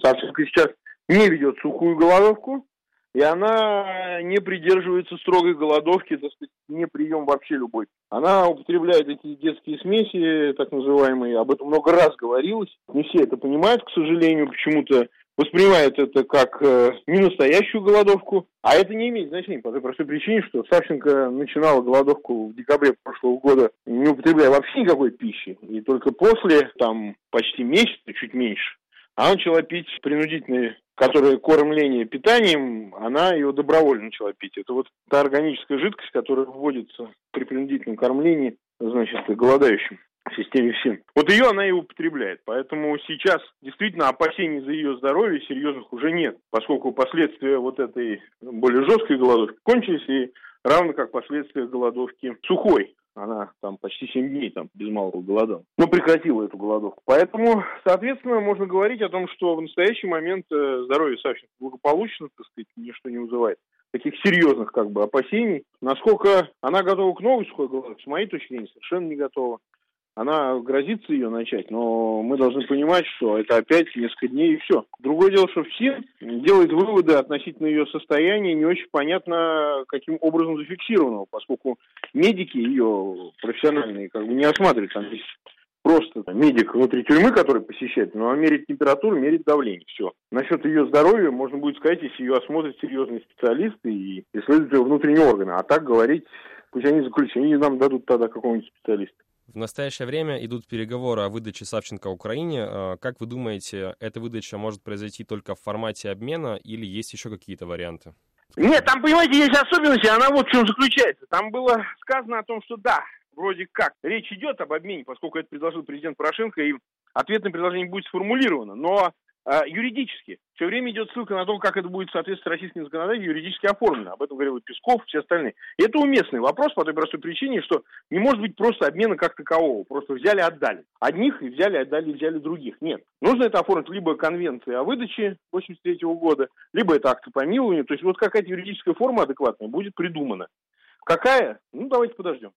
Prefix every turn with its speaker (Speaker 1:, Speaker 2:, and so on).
Speaker 1: Савченко сейчас не ведет сухую голодовку, и она не придерживается строгой голодовки, так сказать, не прием вообще любой. Она употребляет эти детские смеси, так называемые, об этом много раз говорилось. Не все это понимают, к сожалению, почему-то воспринимают это как не настоящую голодовку, а это не имеет значения по той простой причине, что Савченко начинала голодовку в декабре прошлого года, не употребляя вообще никакой пищи, и только после, почти месяца, чуть меньше, она начала пить принудительные, которое кормление питанием, она ее добровольно начала пить. Это вот та органическая жидкость, которая вводится при принудительном кормлении, значит, голодающим в системе ФСИН. Вот ее она и употребляет. Поэтому сейчас действительно опасений за ее здоровье серьезных уже нет, поскольку последствия вот этой более жесткой голодовки кончились, и равно как последствия голодовки сухой. Она почти 7 дней без малого голодала. Но прекратила эту голодовку. Поэтому, соответственно, можно говорить о том, что в настоящий момент здоровье Савченко благополучно, так сказать, ничто не вызывает таких серьезных опасений. Насколько она готова к новой сухой голодовке, с моей точки зрения, совершенно не готова. Она грозится ее начать, но мы должны понимать, что это опять несколько дней и все. Другое дело, что ФСИН делает выводы относительно ее состояния, не очень понятно, каким образом зафиксированного, поскольку медики ее профессиональные не осматривают. Там здесь просто медик внутри тюрьмы, который посещает, но он меряет температуру, меряет давление, все. Насчет ее здоровья можно будет сказать, если ее осмотрят серьезные специалисты и исследуют ее внутренние органы. А так говорить, пусть они заключат, они нам дадут тогда какого-нибудь специалиста.
Speaker 2: В настоящее время идут переговоры о выдаче Савченко Украине. Как вы думаете, эта выдача может произойти только в формате обмена или есть еще какие-то варианты?
Speaker 1: Нет, там, понимаете, есть особенности, она вот в чем заключается. Там было сказано о том, что да, вроде как речь идет об обмене, поскольку это предложил президент Порошенко, и ответное предложение будет сформулировано. Но юридически все время идет ссылка на то, как это будет соответствовать российским законодательству, юридически оформлено. Об этом говорил и Песков, все остальные. И это уместный вопрос по той простой причине, что не может быть просто обмена как такового. Просто взяли, отдали. Одних и взяли, отдали, взяли других. Нет. Нужно это оформить либо конвенцией о выдаче 1983 года, либо это акт помилования. То есть вот какая-то юридическая форма адекватная будет придумана. Какая? Давайте подождем.